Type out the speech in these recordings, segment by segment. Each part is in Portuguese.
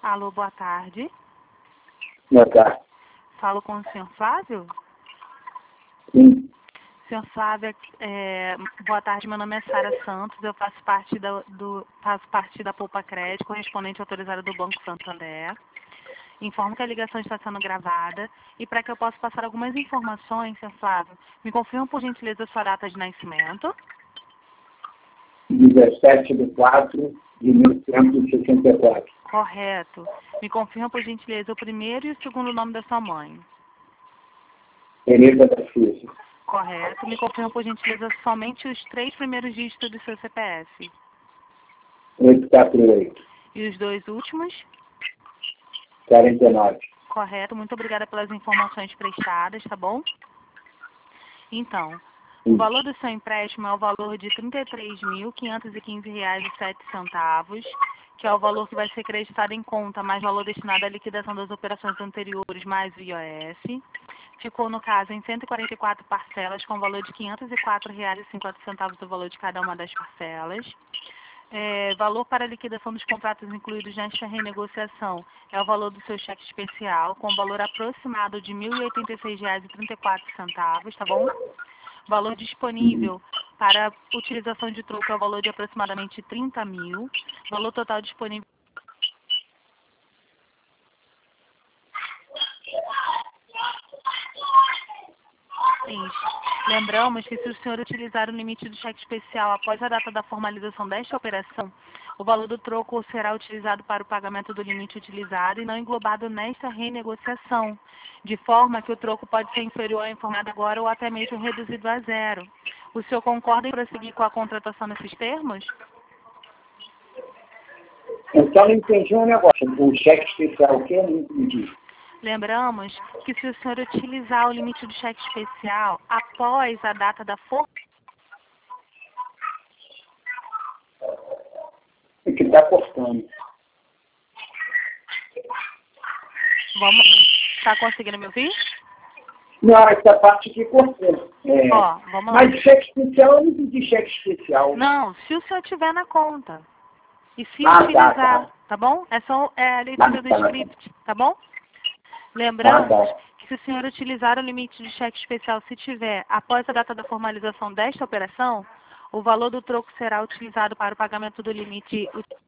Alô, boa tarde. Boa tarde. Falo com o senhor Flávio? Sim. Senhor Flávio, boa tarde, meu nome é Sara Santos, eu faço parte da Poupa Crédito, correspondente autorizada do Banco Santander. Informo que a ligação está sendo gravada e para que eu possa passar algumas informações, senhor Flávio, me confirma por gentileza a sua data de nascimento. 17/4/1964. Correto. Me confirma por gentileza o primeiro e o segundo nome da sua mãe. Tereza da Silva. Correto. Me confirma por gentileza somente os 3 primeiros dígitos do seu CPF. 848. E os 2 últimos? 49. Correto. Muito obrigada pelas informações prestadas, tá bom? Então, o valor do seu empréstimo é o valor de R$ 33.515,07, que é o valor que vai ser creditado em conta, mais valor destinado à liquidação das operações anteriores, mais o IOS. Ficou, no caso, em 144 parcelas, com o valor de R$ 504,50 do valor de cada uma das parcelas. Valor para a liquidação dos contratos incluídos nesta renegociação é o valor do seu cheque especial, com valor aproximado de R$ 1.086,34, tá bom? Valor disponível para utilização de troco é o valor de aproximadamente 30 mil. Valor total disponível. Lembramos que se o senhor utilizar o limite do cheque especial após a data da formalização desta operação, o valor do troco será utilizado para o pagamento do limite utilizado e não englobado nesta renegociação, de forma que o troco pode ser inferior ao informado agora ou até mesmo reduzido a zero. O senhor concorda em prosseguir com a contratação nesses termos? Eu só não entendi um negócio. O cheque especial, o que eu não entendi? Lembramos que se o senhor utilizar o limite do cheque especial após a data da É que está cortando. Está conseguindo me ouvir? Não, essa parte aqui cortou. Vamos lá. Mas cheque especial, eu não entendi cheque especial. Não, se o senhor tiver na conta. E se utilizar, tá bom? É só a leitura do script, tá bom? Lembramos que se o senhor utilizar o limite de cheque especial, se tiver, após a data da formalização desta operação, o valor do troco será utilizado para o pagamento do limite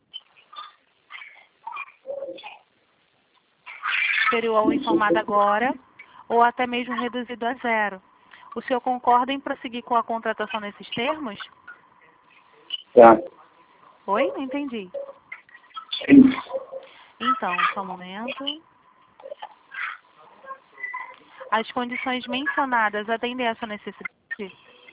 superior ao informado agora, ou até mesmo reduzido a zero. O senhor concorda em prosseguir com a contratação nesses termos? Tá. Oi? Não entendi. Sim. Então, só um momento. As condições mencionadas atendem a essa necessidade?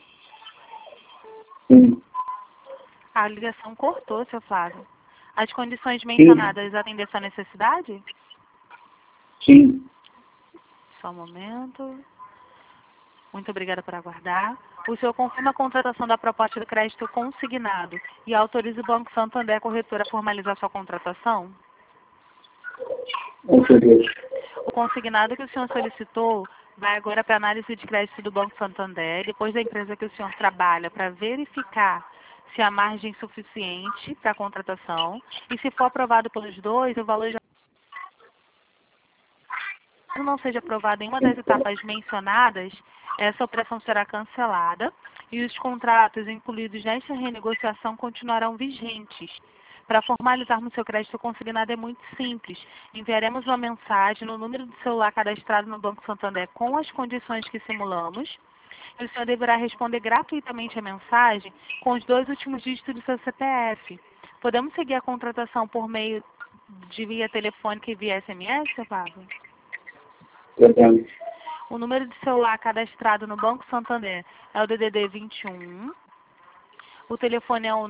Sim. A ligação cortou, seu Flávio. As condições mencionadas atendem a essa necessidade? Sim. Só um momento. Muito obrigada por aguardar. O senhor confirma a contratação da proposta de crédito consignado e autoriza o Banco Santander Corretora a formalizar sua contratação? O consignado que o senhor solicitou vai agora para a análise de crédito do Banco Santander, depois da empresa que o senhor trabalha, para verificar se há margem suficiente para a contratação. E se for aprovado pelos dois, o valor já não seja aprovado em uma das etapas mencionadas, essa operação será cancelada e os contratos incluídos nesta renegociação continuarão vigentes. Para formalizarmos seu crédito consignado é muito simples. Enviaremos uma mensagem no número de celular cadastrado no Banco Santander com as condições que simulamos. E o senhor deverá responder gratuitamente a mensagem com os 2 últimos dígitos do seu CPF. Podemos seguir a contratação por meio de via telefônica e via SMS, seu Pablo? Podemos. O número de celular cadastrado no Banco Santander é o DDD 21. O telefone é o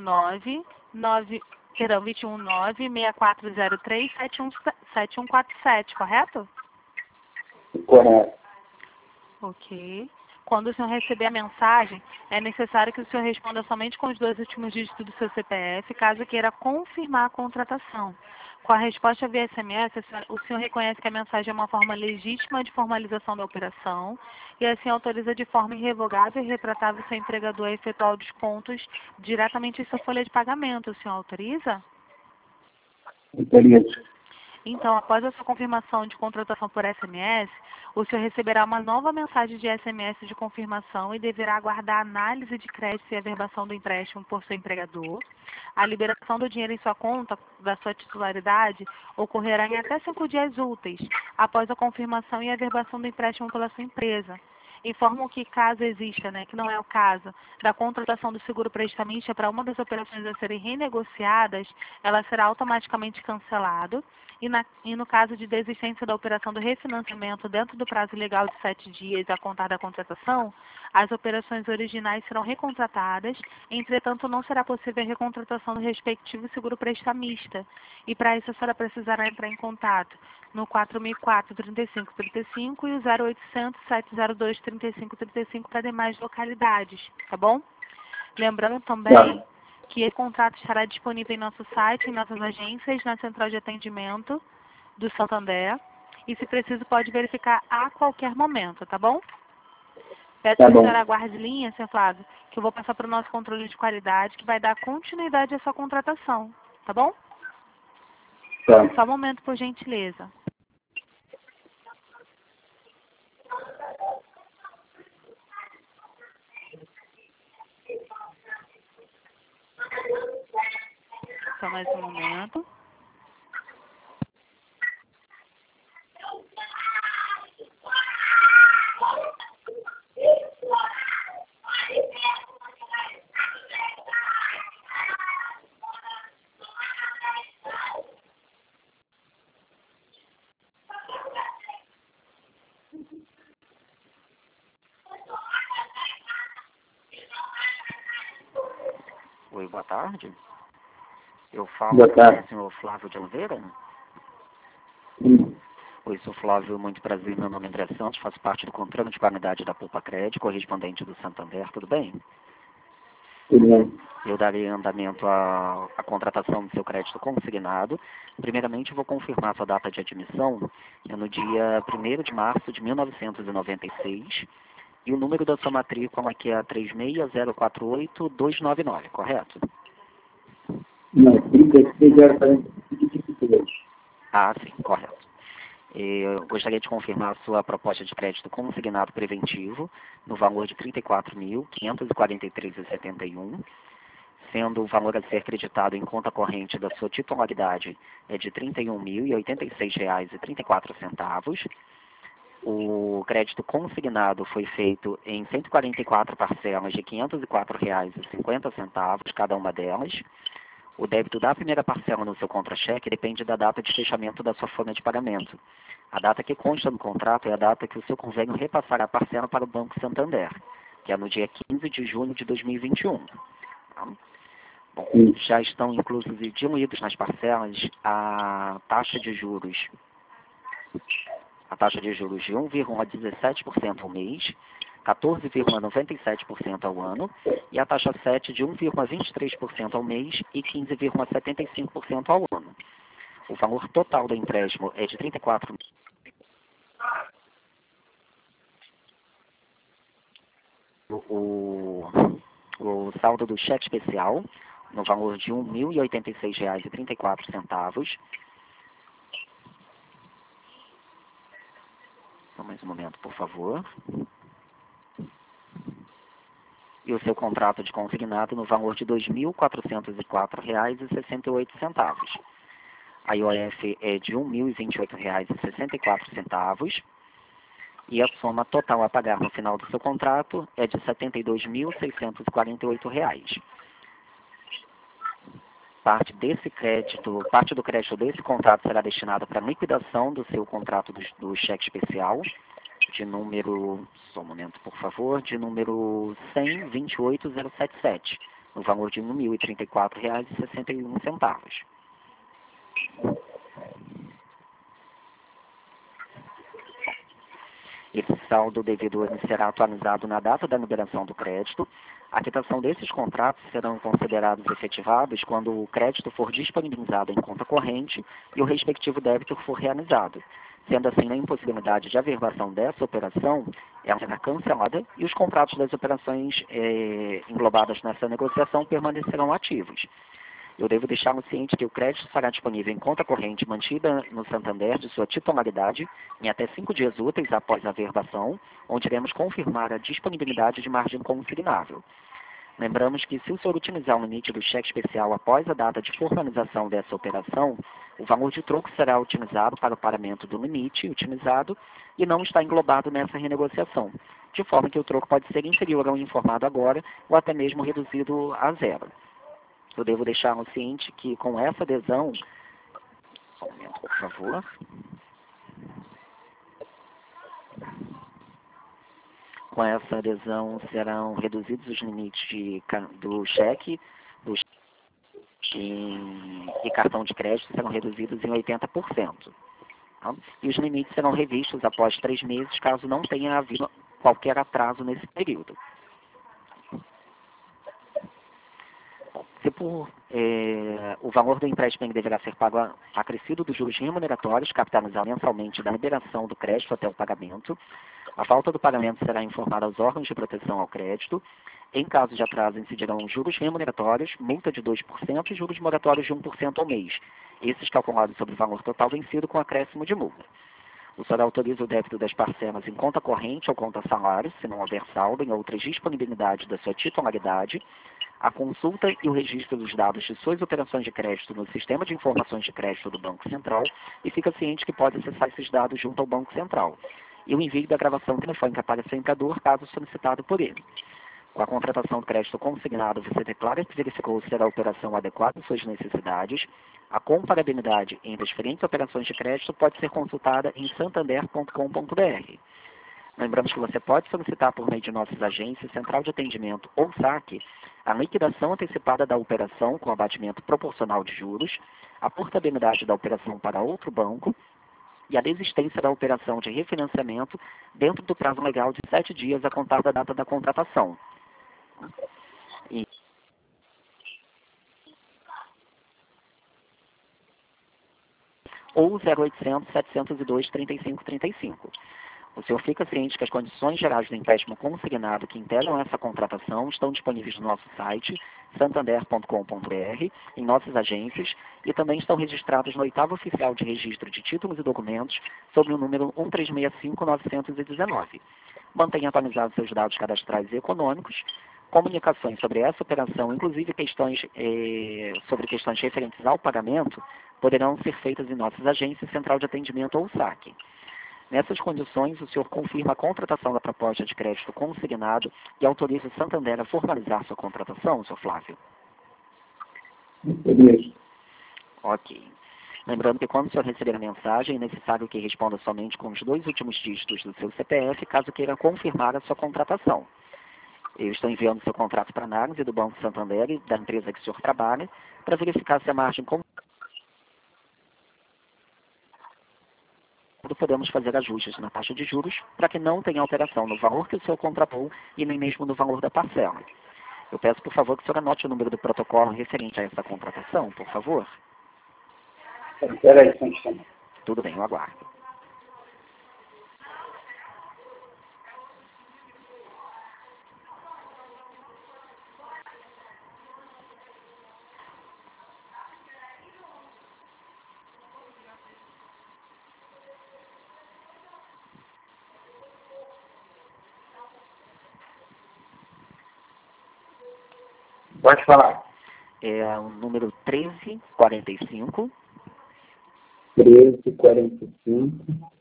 219-6403-7147, correto? Correto. Ok. Quando o senhor receber a mensagem, é necessário que o senhor responda somente com os 2 últimos dígitos do seu CPF, caso queira confirmar a contratação. Com a resposta via SMS, o senhor reconhece que a mensagem é uma forma legítima de formalização da operação e assim autoriza de forma irrevogável e retratável seu empregador a efetuar os descontos diretamente em sua folha de pagamento. O senhor autoriza? Autorizo. Então, após a sua confirmação de contratação por SMS, o senhor receberá uma nova mensagem de SMS de confirmação e deverá aguardar a análise de crédito e averbação do empréstimo por seu empregador. A liberação do dinheiro em sua conta, da sua titularidade, ocorrerá em até 5 dias úteis, após a confirmação e averbação do empréstimo pela sua empresa. Informam que, caso exista, que não é o caso, da contratação do seguro prestamista para uma das operações a serem renegociadas, ela será automaticamente cancelada. E no caso de desistência da operação do refinanciamento dentro do prazo legal de 7 dias a contar da contratação, as operações originais serão recontratadas, entretanto não será possível a recontratação do respectivo seguro prestamista. E para isso a senhora precisará entrar em contato no 4004-3535 e o 0800-702-3535 para demais localidades, tá bom? Lembrando também que esse contrato estará disponível em nosso site, em nossas agências, na central de atendimento do Santander. E, se preciso, pode verificar a qualquer momento, tá bom? Peço que a senhora aguarde linha, senhor Flávio, que eu vou passar para o nosso controle de qualidade, que vai dar continuidade à sua contratação, tá bom? Tá. Só um momento, por gentileza. Só mais um momento. Oi, boa tarde. Eu falo Boa com tarde. o senhor Flávio de Oliveira. Sim. Oi, sou Flávio, muito prazer, meu nome é André Santos, faço parte do controle de qualidade da Poupa Crédito, correspondente do Santander, tudo bem? Tudo bem. Eu darei andamento à contratação do seu crédito consignado. Primeiramente, vou confirmar sua data de admissão, é no dia 1º de março de 1996, e o número da sua matrícula aqui é 36048-299, correto? Não, 36,45. Ah, sim, correto. Eu gostaria de confirmar a sua proposta de crédito consignado preventivo no valor de R$ 34.543,71, sendo o valor a ser creditado em conta corrente da sua titularidade é de R$ 31.086,34. O crédito consignado foi feito em 144 parcelas de R$ 504,50, cada uma delas. O débito da primeira parcela no seu contra-cheque depende da data de fechamento da sua folha de pagamento. A data que consta no contrato é a data que o seu convênio repassará a parcela para o Banco Santander, que é no dia 15 de junho de 2021. Tá? Bom, já estão inclusos e diluídos nas parcelas a taxa de juros de 1,17% ao mês, 14,97% ao ano, e a taxa 7 de 1,23% ao mês e 15,75% ao ano. O valor total do empréstimo é de 34 o saldo do cheque especial, no valor de R$ 1.086,34. Só mais um momento, por favor. E o seu contrato de consignado no valor de R$ 2.404,68. A IOF é de R$ 1.028,64. E a soma total a pagar no final do seu contrato é de R$ 72.648. Parte do crédito desse contrato será destinada para a liquidação do seu contrato do cheque especial, de número, só um momento por favor, de número 100.28077, no valor de R$ 1.034,61. Esse saldo devido será atualizado na data da liberação do crédito. A quitação desses contratos serão considerados efetivados quando o crédito for disponibilizado em conta corrente e o respectivo débito for realizado. Sendo assim, na impossibilidade de averbação dessa operação, ela será cancelada e os contratos das operações englobadas nessa negociação permanecerão ativos. Eu devo deixá-lo ciente que o crédito estará disponível em conta corrente mantida no Santander de sua titularidade em até 5 dias úteis após a verbação, onde iremos confirmar a disponibilidade de margem consignável. Lembramos que, se o senhor utilizar o limite do cheque especial após a data de formalização dessa operação, o valor de troco será utilizado para o pagamento do limite utilizado e não está englobado nessa renegociação, de forma que o troco pode ser inferior ao informado agora ou até mesmo reduzido a zero. Eu devo deixá-lo ciente que, com essa adesão... Só um momento, por favor. Com essa adesão serão reduzidos os limites do cheque e cartão de crédito serão reduzidos em 80%. Tá? E os limites serão revistos após 3 meses, caso não tenha havido qualquer atraso nesse período. Se o valor do empréstimo deverá ser pago acrescido dos juros remuneratórios, capitalizado mensalmente da liberação do crédito até o pagamento. A falta do pagamento será informada aos órgãos de proteção ao crédito. Em caso de atraso, incidirão juros remuneratórios, multa de 2% e juros moratórios de 1% ao mês. Esses calculados sobre o valor total vencido com acréscimo de multa. O senhor autoriza o débito das parcelas em conta corrente ou conta salário, se não houver saldo em outras disponibilidades da sua titularidade, a consulta e o registro dos dados de suas operações de crédito no Sistema de Informações de Crédito do Banco Central e fica ciente que pode acessar esses dados junto ao Banco Central. E o envio da gravação telefônica para seu empregador, caso solicitado por ele. Com a contratação do crédito consignado, você declara que verificou ser a operação adequada às suas necessidades. A comparabilidade entre as diferentes operações de crédito pode ser consultada em santander.com.br. Lembramos que você pode solicitar por meio de nossas agências, Central de Atendimento ou SAC, a liquidação antecipada da operação com abatimento proporcional de juros, a portabilidade da operação para outro banco e a desistência da operação de refinanciamento dentro do prazo legal de 7 dias a contar da data da contratação. Ou 0800 702 3535. O senhor fica ciente que as condições gerais do empréstimo consignado que integram essa contratação estão disponíveis no nosso site, santander.com.br, em nossas agências, e também estão registrados no 8º Oficial de Registro de Títulos e Documentos, sob o número 1365919. Mantenha atualizados seus dados cadastrais e econômicos. Comunicações sobre essa operação, inclusive sobre questões referentes ao pagamento, poderão ser feitas em nossas agências, Central de Atendimento ou SAC. Nessas condições, o senhor confirma a contratação da proposta de crédito consignado e autoriza o Santander a formalizar sua contratação, senhor Flávio? Beleza. Ok. Lembrando que quando o senhor receber a mensagem, é necessário que responda somente com os 2 últimos dígitos do seu CPF, caso queira confirmar a sua contratação. Eu estou enviando seu contrato para análise do Banco Santander e da empresa que o senhor trabalha, para verificar se a margem podemos fazer ajustes na taxa de juros para que não tenha alteração no valor que o senhor contratou e nem mesmo no valor da parcela. Eu peço, por favor, que o senhor anote o número do protocolo referente a essa contratação, por favor. Espera aí, só um instante. Tudo bem, eu aguardo. Pode falar. É o número 1345. 1345.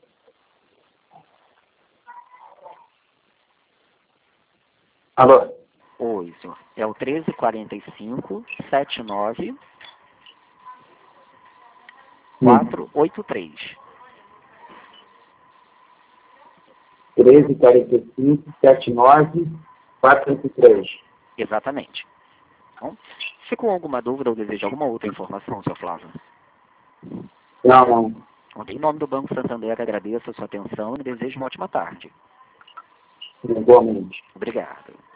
Alô? Oi, senhor. É o 1345 79 483. 1345 79 483. Exatamente. Então, ficou alguma dúvida ou deseja alguma outra informação, senhor Flávio? Não. Em nome do Banco Santander, agradeço a sua atenção e desejo uma ótima tarde. Igualmente. Obrigado.